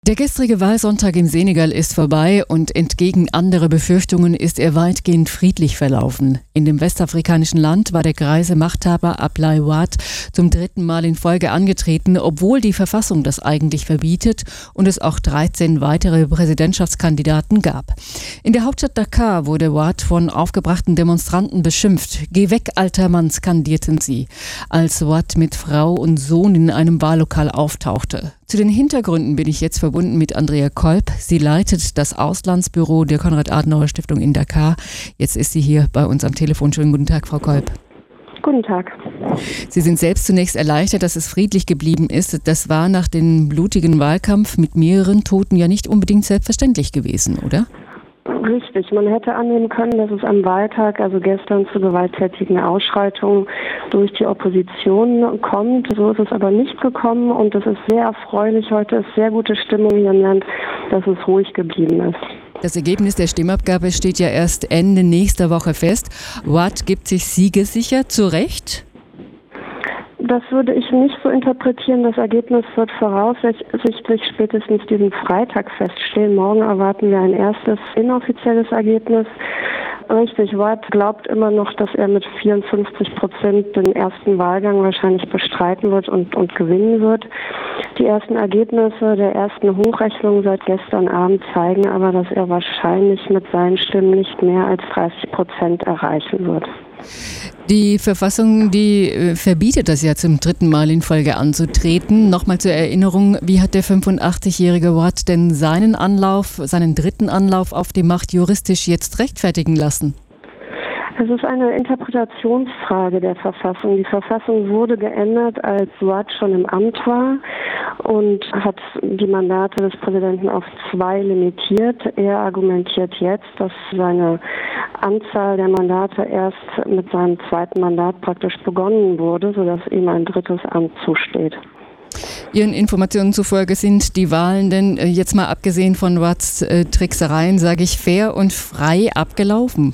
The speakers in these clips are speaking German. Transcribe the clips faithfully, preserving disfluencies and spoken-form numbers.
Der gestrige Wahlsonntag im Senegal ist vorbei und entgegen anderer Befürchtungen ist er weitgehend friedlich verlaufen. In dem westafrikanischen Land war der greise Machthaber Abdoulaye Wade zum dritten Mal in Folge angetreten, obwohl die Verfassung das eigentlich verbietet und es auch dreizehn weitere Präsidentschaftskandidaten gab. In der Hauptstadt Dakar wurde Wade von aufgebrachten Demonstranten beschimpft. „Geh weg, alter Mann", skandierten sie, als Wade mit Frau und Sohn in einem Wahllokal auftauchte. Zu den Hintergründen bin ich jetzt verbunden mit Andrea Kolb. Sie leitet das Auslandsbüro der Konrad-Adenauer-Stiftung in Dakar. Jetzt ist sie hier bei uns am Telefon. Schönen guten Tag, Frau Kolb. Guten Tag. Sie sind selbst zunächst erleichtert, dass es friedlich geblieben ist. Das war nach dem blutigen Wahlkampf mit mehreren Toten ja nicht unbedingt selbstverständlich gewesen, oder? Richtig. Man hätte annehmen können, dass es am Wahltag, also gestern, zu gewalttätigen Ausschreitungen durch die Opposition kommt. So ist es aber nicht gekommen und es ist sehr erfreulich. Heute ist sehr gute Stimmung hier im Land, dass es ruhig geblieben ist. Das Ergebnis der Stimmabgabe steht ja erst Ende nächster Woche fest. Wade gibt sich siegessicher, zu Recht? Das würde ich nicht so interpretieren. Das Ergebnis wird voraussichtlich spätestens diesen Freitag feststehen. Morgen erwarten wir ein erstes inoffizielles Ergebnis. Richtig, Wade glaubt immer noch, dass er mit vierundfünfzig Prozent den ersten Wahlgang wahrscheinlich bestreiten wird und, und gewinnen wird. Die ersten Ergebnisse der ersten Hochrechnung seit gestern Abend zeigen aber, dass er wahrscheinlich mit seinen Stimmen nicht mehr als dreißig Prozent erreichen wird. Die Verfassung, die äh, verbietet das ja zum dritten Mal in Folge anzutreten. Nochmal zur Erinnerung, wie hat der fünfundachtzigjährige Wade denn seinen Anlauf, seinen dritten Anlauf auf die Macht juristisch jetzt rechtfertigen lassen? Es ist eine Interpretationsfrage der Verfassung. Die Verfassung wurde geändert, als Wade schon im Amt war und hat die Mandate des Präsidenten auf zwei limitiert. Er argumentiert jetzt, dass seine Anzahl der Mandate erst mit seinem zweiten Mandat praktisch begonnen wurde, sodass ihm ein drittes Amt zusteht. Ihren Informationen zufolge sind die Wahlen denn, jetzt mal abgesehen von Wades äh, Tricksereien, sage ich, fair und frei abgelaufen?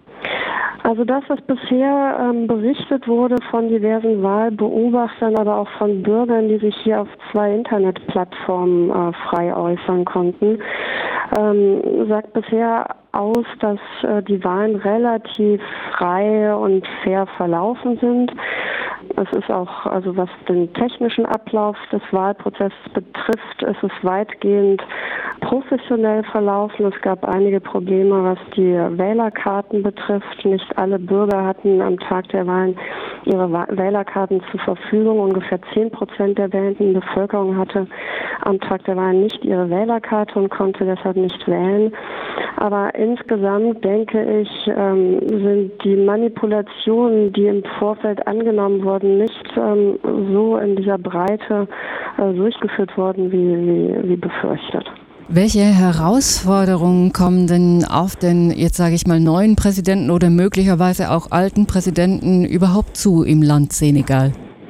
Also das, was bisher ähm, berichtet wurde von diversen Wahlbeobachtern, aber auch von Bürgern, die sich hier auf zwei Internetplattformen äh, frei äußern konnten, ähm, sagt bisher aus, dass äh, die Wahlen relativ frei und fair verlaufen sind. Es ist auch, also was den technischen Ablauf des Wahlprozesses betrifft, ist es weitgehend professionell verlaufen. Es gab einige Probleme, was die Wählerkarten betrifft. Nicht alle Bürger hatten am Tag der Wahlen ihre Wählerkarten zur Verfügung. Ungefähr zehn Prozent der wählenden Bevölkerung hatte am Tag der Wahlen nicht ihre Wählerkarte und konnte deshalb nicht wählen. Aber insgesamt, denke ich, ähm, sind die Manipulationen, die im Vorfeld angenommen wurden, nicht ähm, so in dieser Breite äh, durchgeführt worden, wie, wie, wie befürchtet. Welche Herausforderungen kommen denn auf den, jetzt sage ich mal, neuen Präsidenten oder möglicherweise auch alten Präsidenten überhaupt zu im Land Senegal?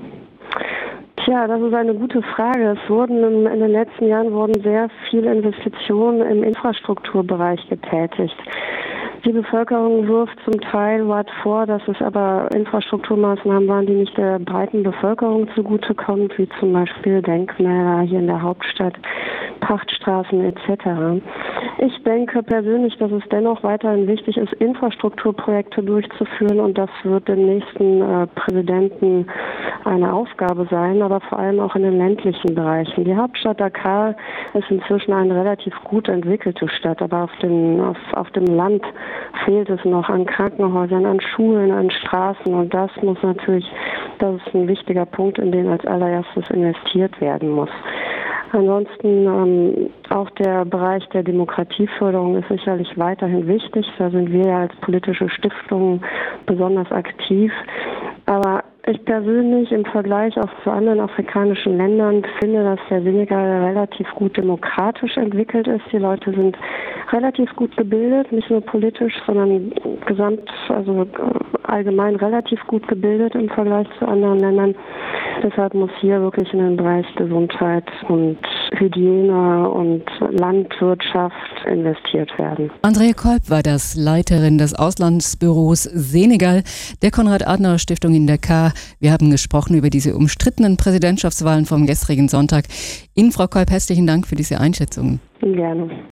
Tja, das ist eine gute Frage. Es wurden im, in den letzten Jahren wurden sehr viele Investitionen im Infrastrukturbereich getätigt. Die Bevölkerung wirft zum Teil Wade vor, dass es aber Infrastrukturmaßnahmen waren, die nicht der breiten Bevölkerung zugutekommen, wie zum Beispiel Denkmäler hier in der Hauptstadt, Prachtstraßen et cetera. Ich denke persönlich, dass es dennoch weiterhin wichtig ist, Infrastrukturprojekte durchzuführen und das wird dem nächsten äh, Präsidenten eine Aufgabe sein, aber vor allem auch in den ländlichen Bereichen. Die Hauptstadt Dakar ist inzwischen eine relativ gut entwickelte Stadt, aber auf dem, auf, auf dem Land fehlt es noch an Krankenhäusern, an Schulen, an Straßen und das muss natürlich, das ist ein wichtiger Punkt, in den als allererstes investiert werden muss. Ansonsten ähm, auch der Bereich der Demokratieförderung ist sicherlich weiterhin wichtig. Da sind wir ja als politische Stiftung besonders aktiv. Aber ich persönlich im Vergleich auch zu anderen afrikanischen Ländern finde, dass der Senegal relativ gut demokratisch entwickelt ist. Die Leute sind relativ gut gebildet, nicht nur politisch, sondern gesamt, also allgemein relativ gut gebildet im Vergleich zu anderen Ländern. Deshalb muss hier wirklich in den Bereich Gesundheit und Hygiene und Landwirtschaft investiert werden. Andrea Kolb war das, Leiterin des Auslandsbüros Senegal der Konrad-Adenauer-Stiftung in Dakar. Wir haben gesprochen über diese umstrittenen Präsidentschaftswahlen vom gestrigen Sonntag. Ihnen, Frau Kolb, herzlichen Dank für diese Einschätzungen. Gerne.